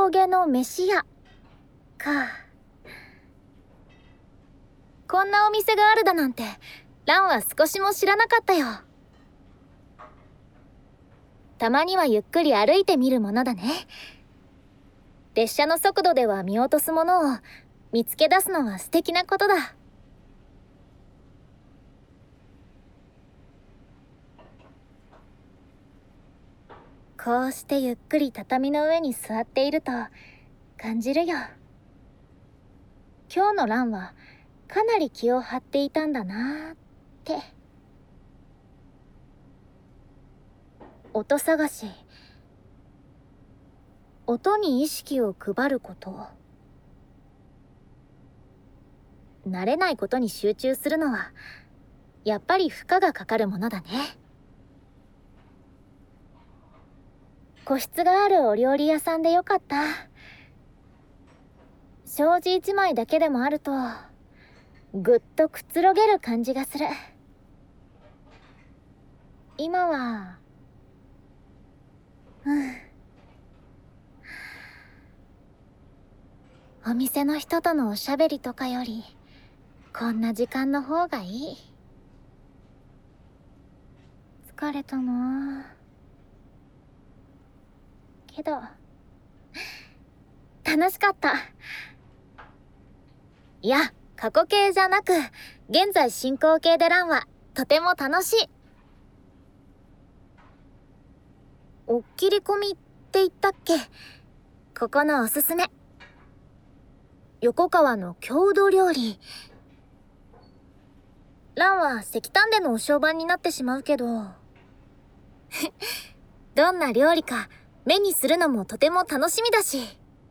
峠の飯屋か。こんなお店があるだなんて蘭は少しも知らなかったよ。たまにはゆっくり歩いてみるものだね。列車の速度では見落とすものを見つけ出すのは素敵なことだ。こうしてゆっくり畳の上に座っていると感じるよ。今日の蘭はかなり気を張っていたんだなーって。音探し、音に意識を配ること、慣れないことに集中するのはやっぱり負荷がかかるものだね。個室があるお料理屋さんでよかった。障子一枚だけでもあるとぐっとくつろげる感じがする。今はお店の人とのおしゃべりとかよりこんな時間の方がいい。疲れたなけど楽しかった。いや、過去形じゃなく現在進行形で蘭はとても楽しい。おっきり込みって言ったっけ。ここのおすすめ、横川の郷土料理。蘭は石炭でのお商売になってしまうけどどんな料理か目にするのもとても楽しみだし。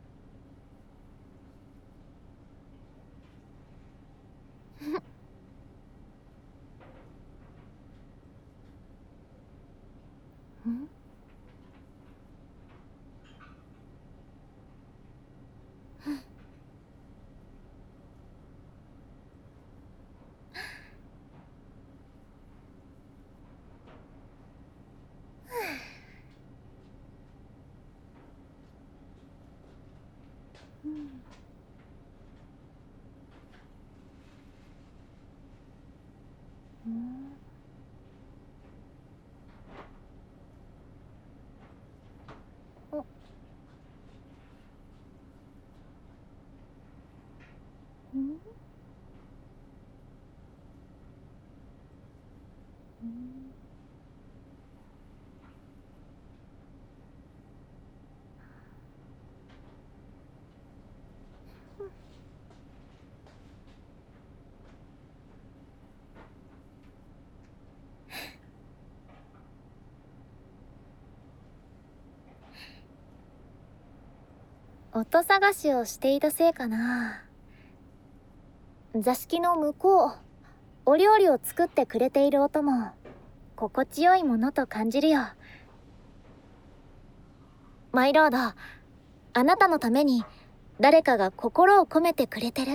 音探しをしていたせいかな。座敷の向こう、お料理を作ってくれている音も心地よいものと感じるよ。マイロード、あなたのために誰かが心を込めてくれてる。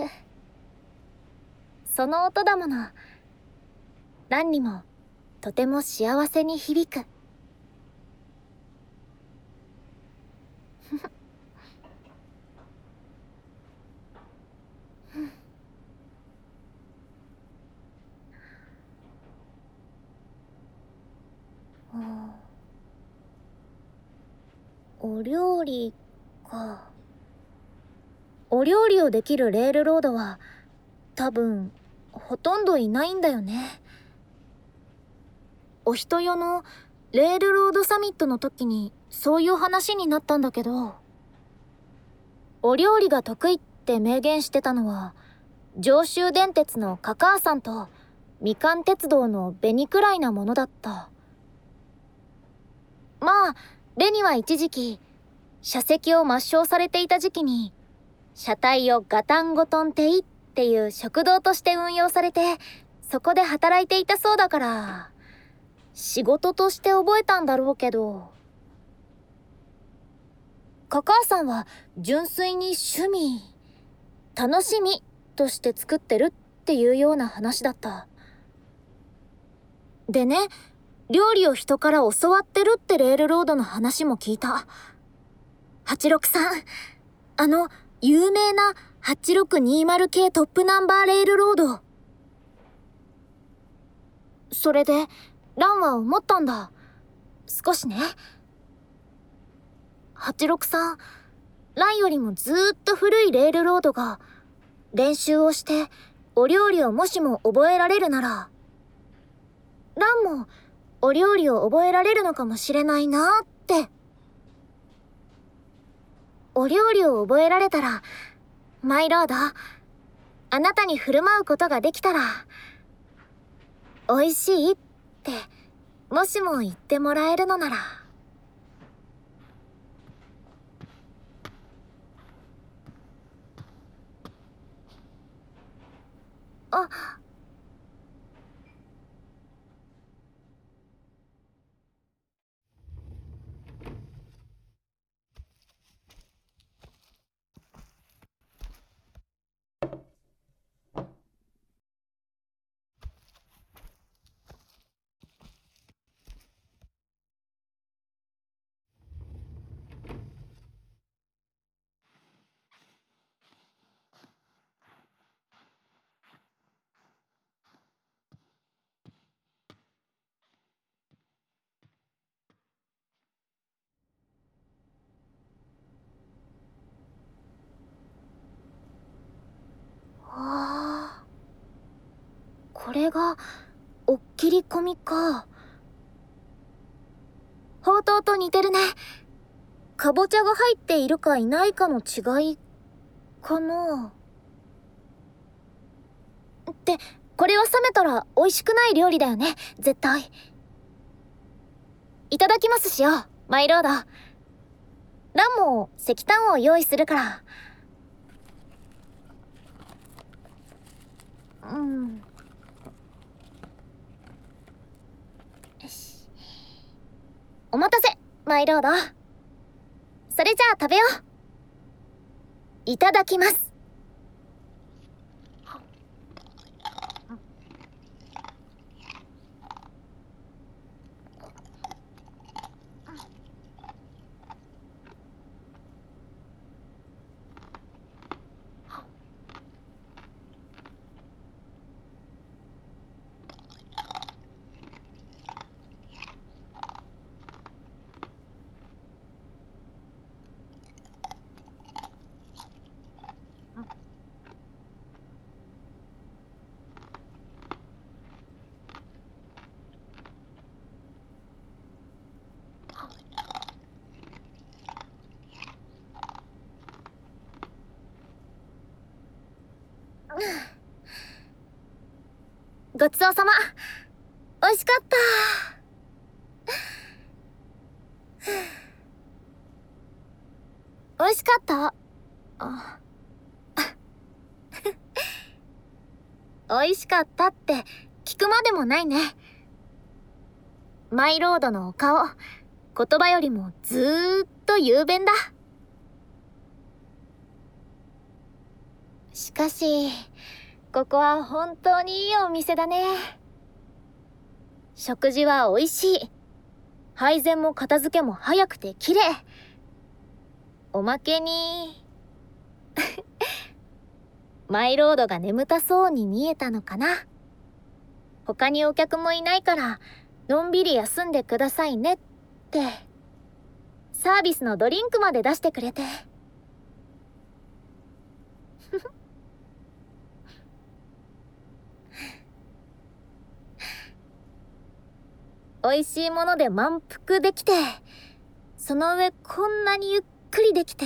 その音だもの。蘭にもとても幸せに響く。お料理か。お料理をできるレールロードは多分ほとんどいないんだよね。お人よのレールロードサミットの時にそういう話になったんだけど、お料理が得意って明言してたのは上州電鉄のカカーさんとみかん鉄道の紅くらいなものだった。まあ紅は一時期車席を抹消されていた時期に車体をガタンゴトン亭っていう食堂として運用されてそこで働いていたそうだから仕事として覚えたんだろうけど、カカーさんは純粋に趣味、楽しみとして作ってるっていうような話だった。でね、料理を人から教わってるってレールロードの話も聞いた。 86さん、有名な8620系トップナンバーレールロード。それで、ランは思ったんだ。少しね。86さん、ランよりもずーっと古いレールロードが、練習をして、お料理をもしも覚えられるなら、ランもお料理を覚えられるのかもしれないなーって。お料理を覚えられたら、マイロード、あなたに振る舞うことができたら、美味しいって、もしも言ってもらえるのなら。あ、あー、これが、おっきり込みか。ほうとうと似てるね。かぼちゃが入っているかいないかの違い、かな。って、これは冷めたら美味しくない料理だよね、絶対。いただきますしよう、マイロード。ランも石炭を用意するから。うん。よし。お待たせ、マイロード。それじゃあ食べよう。いただきます。ごちそうさま。美味しかった。美味しかった。あ、美味しかったって聞くまでもないね。マイロードのお顔、言葉よりもずーっと雄弁だ。しかし、ここは本当にいいお店だね。食事は美味しい。配膳も片付けも早くて綺麗。おまけにマイロードが眠たそうに見えたのかな。他にお客もいないからのんびり休んでくださいねってサービスのドリンクまで出してくれて。美味しいもので満腹できて、その上こんなにゆっくりできて、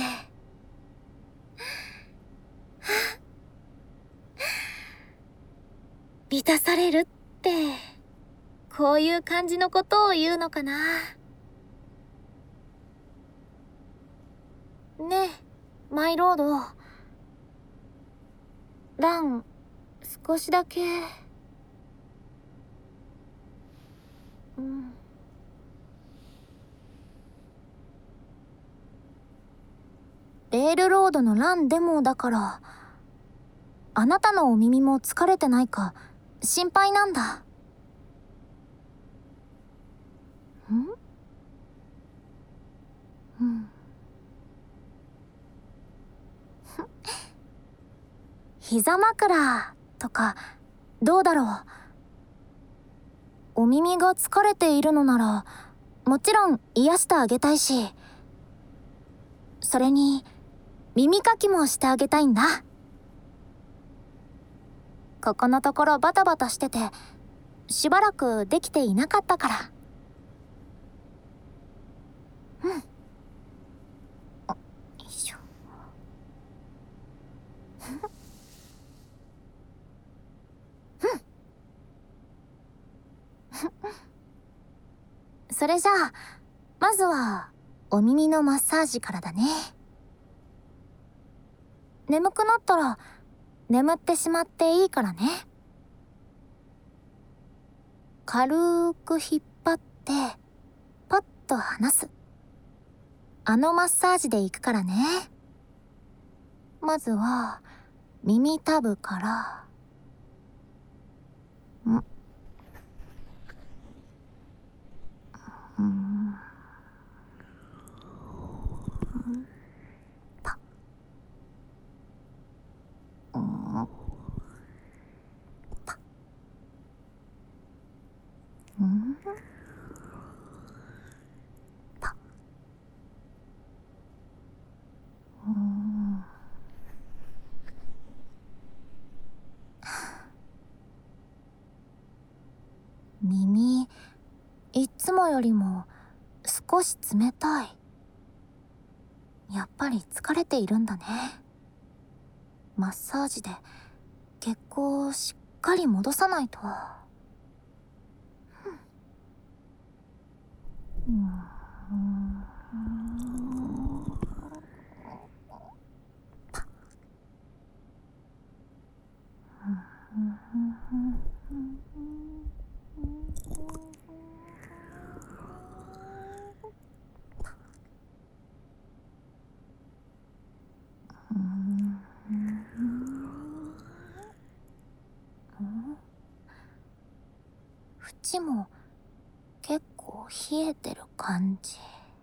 満たされるってこういう感じのことを言うのかな。ねえ、マイロード。ラン、少しだけ。うん。レールロードのランでもだから、あなたのお耳も疲れてないか心配なんだ。ん？うん。 膝枕とかどうだろう。お耳が疲れているのならもちろん癒してあげたいし、それに耳かきもしてあげたいんだ。ここのところバタバタしててしばらくできていなかったから。うん。よいしょ。それじゃあまずはお耳のマッサージからだね。眠くなったら眠ってしまっていいからね。軽く引っ張ってパッと離す、あのマッサージでいくからね。まずは耳たぶから。パパパ耳いつもよりも少し冷たい。やっぱり疲れているんだね。マッサージで血行をしっかり戻さないと。縁も結構冷えてる感じ。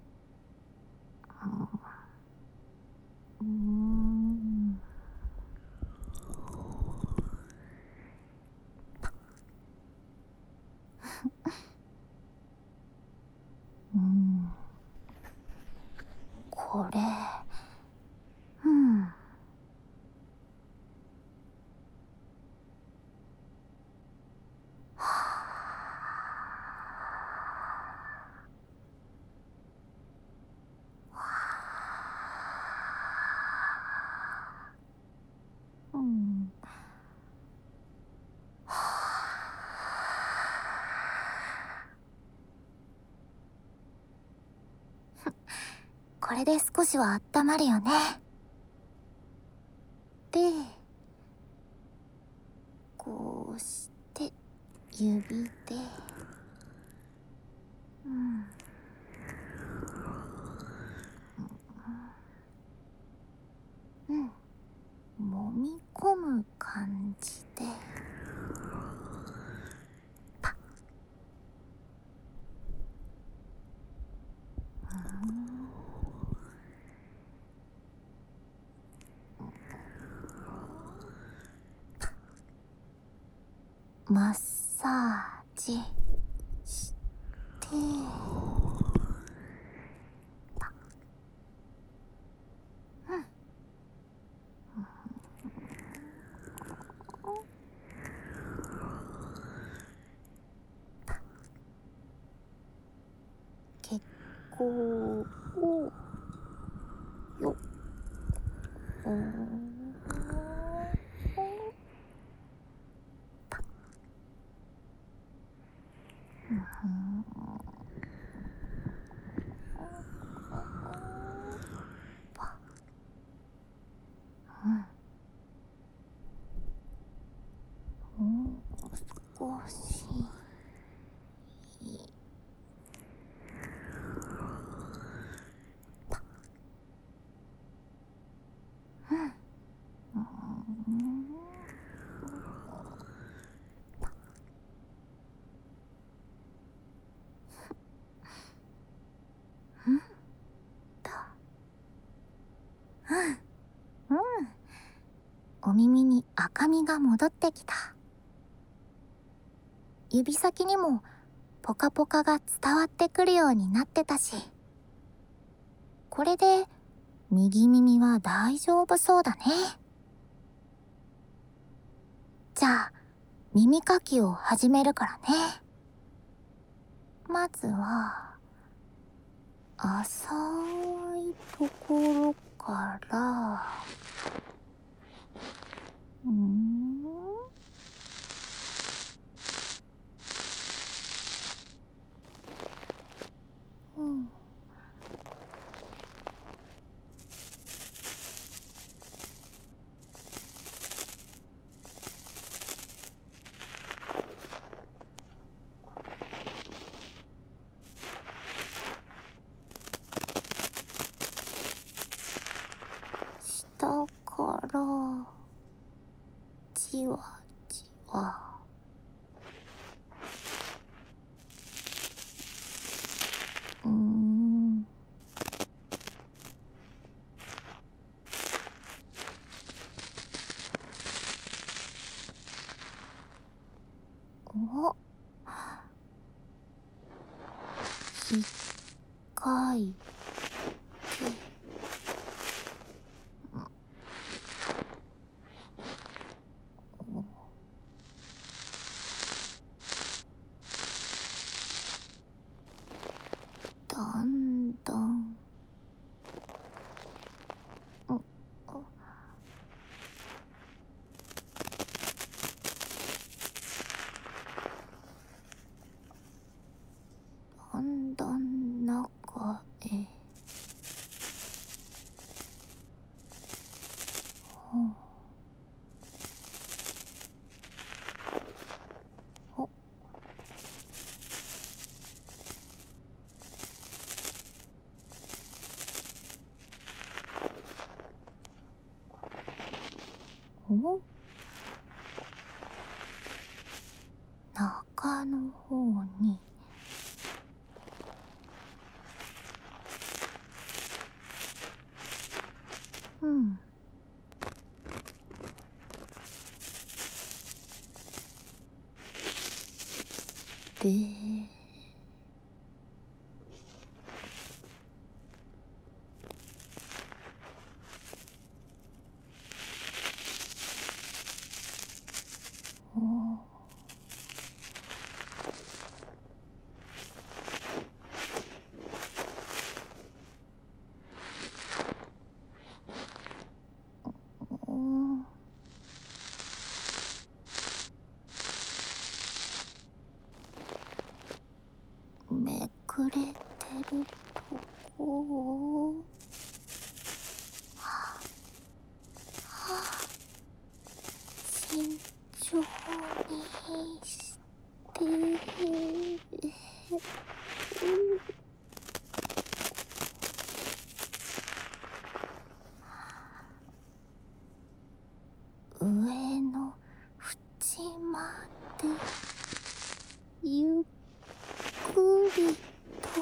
これこれで少しは温まるよね。でこうして指で揉み込む感じでパッ。マッサージしてパッ。血行をよっ少しお耳に赤みが戻ってきた。指先にもポカポカが伝わってくるようになってたし、これで右耳は大丈夫そうだね。じゃあ耳かきを始めるからね。まずは浅いところから、下からじわじわ。お、ひっかいて、だんだん、だんだん中へ。お、中の方に。で、めくれてるとこを、慎重にして、上の縁までゆっくりと。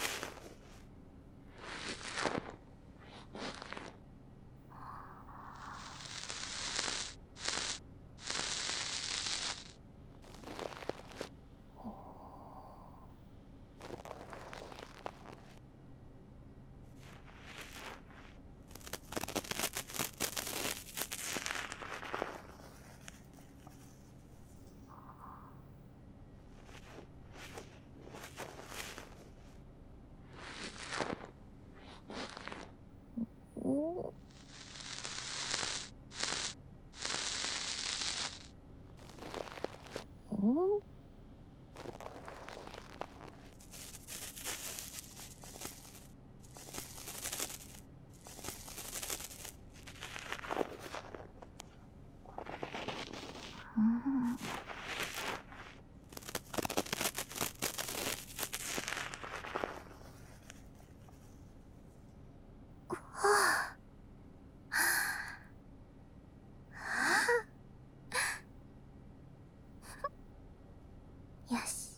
よし、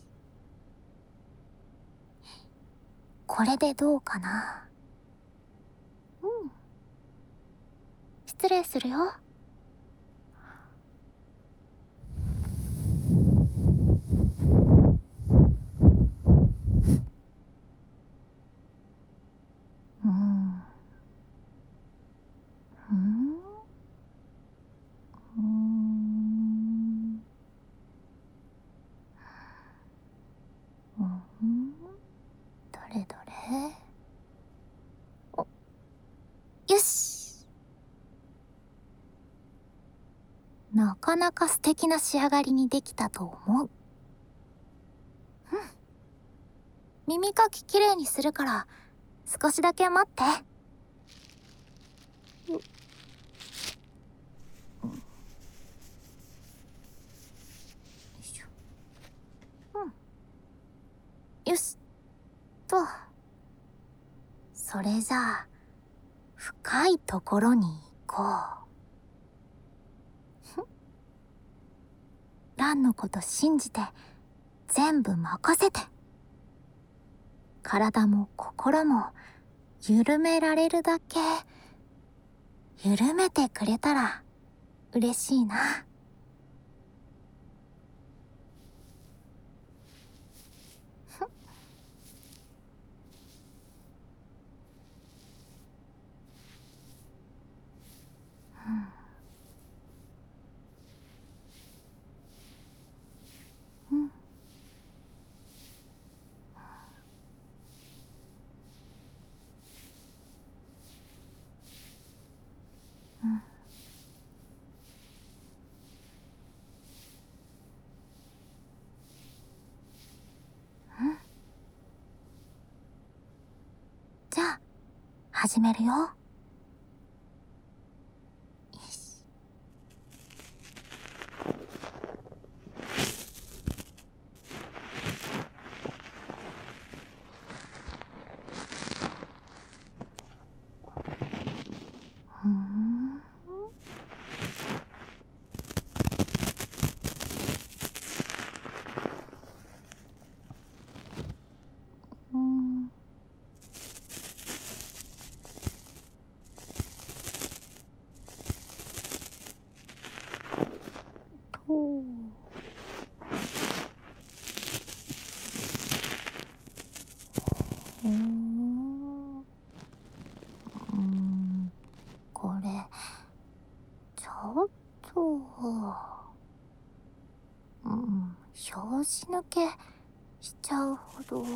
これでどうかな。失礼するよ。 かなか素敵な仕上がりにできたと思う。耳かききれいにするから少しだけ待って。よしと。それじゃあ深いところに行こう。ランのこと信じて全部任せて。体も心も緩められるだけ緩めてくれたら嬉しいな。じゃあ始めるよ。よし。これちょっと拍子抜けしちゃうほど。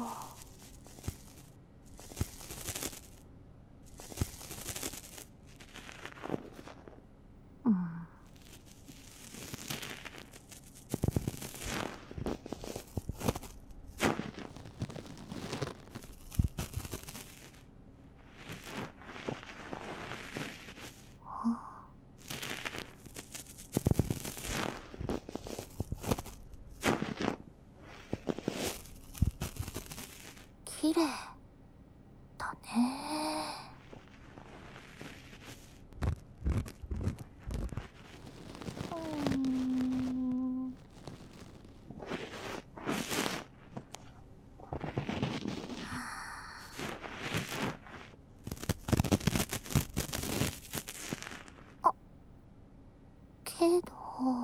綺麗だね。あ、けど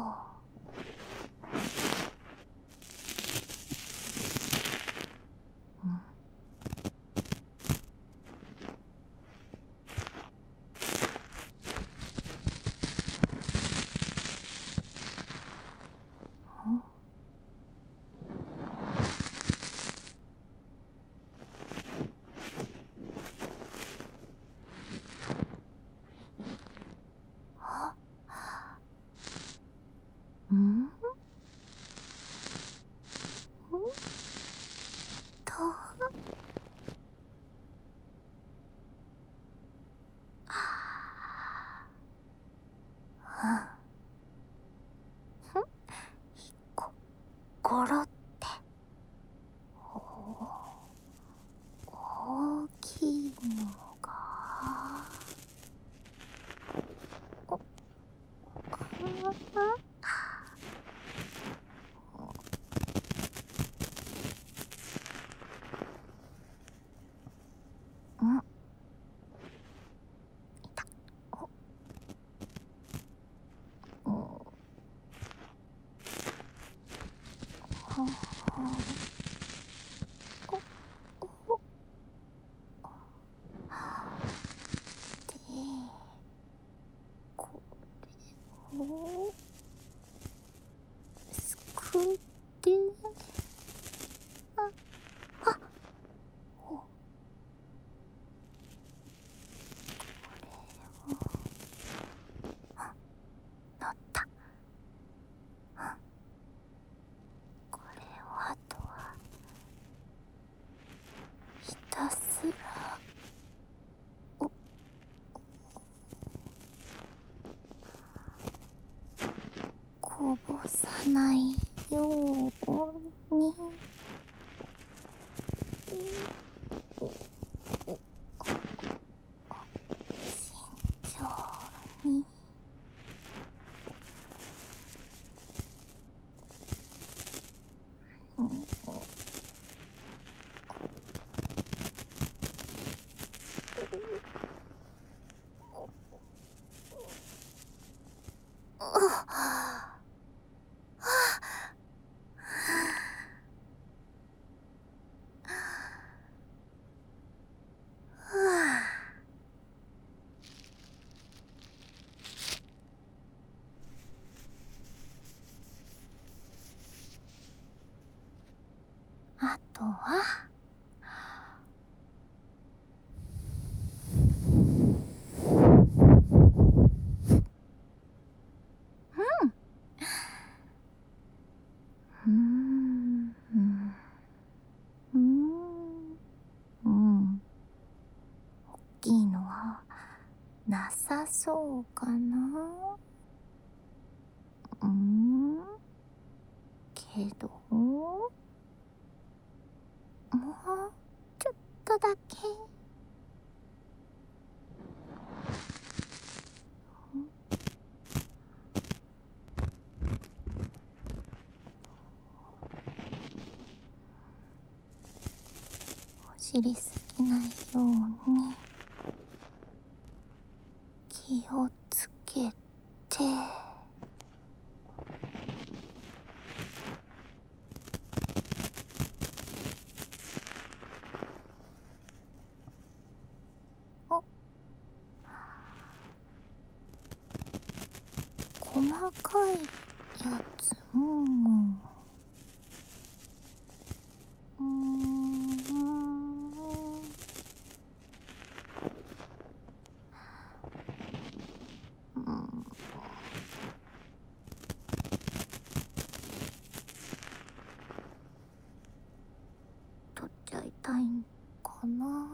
ゴロって大きいのがすくってさないように。慎重に。あとは大きいのはなさそうかな。けどもうちょっとだけ。走りすぎないように気をつけて。あ、細かいやつも取っちゃいたいんかな。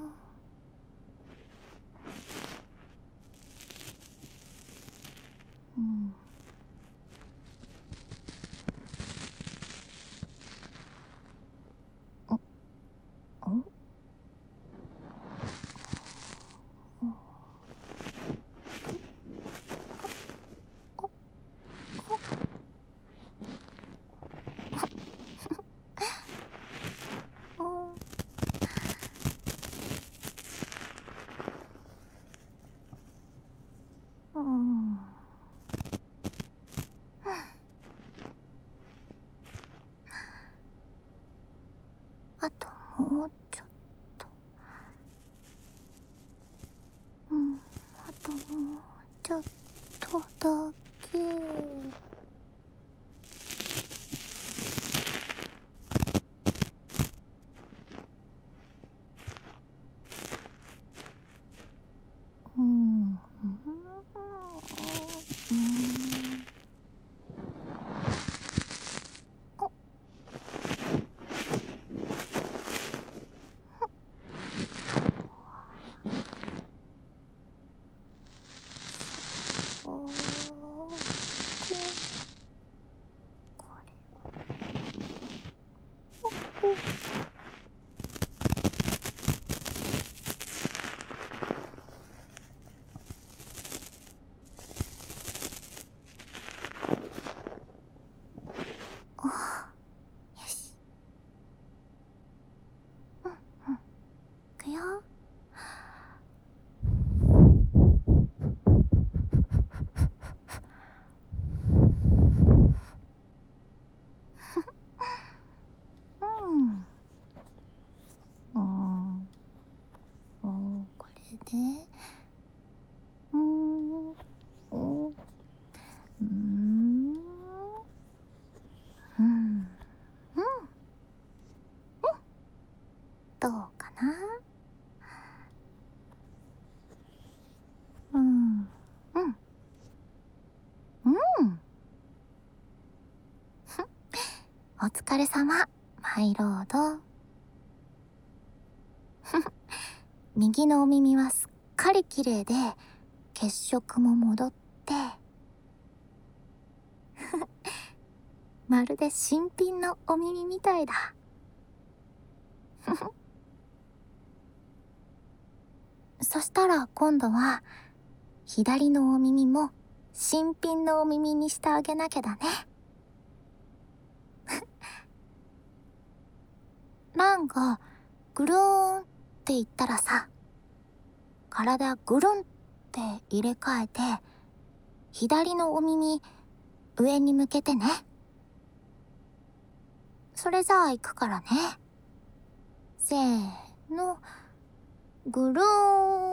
あともうちょっと。あともうちょっとだけ。よし。いくよ。これでどうかな。お疲れ様、マイロード。右のお耳はすっかり綺麗で血色も戻ってまるで新品のお耳みたいだ。そしたら今度は左のお耳も新品のお耳にしてあげなきゃだね。ランがぐるーんって言ったらさ、体ぐるんって入れ替えて左のお耳上に向けてね。それじゃあ行くからね。せーの、ぐるーん。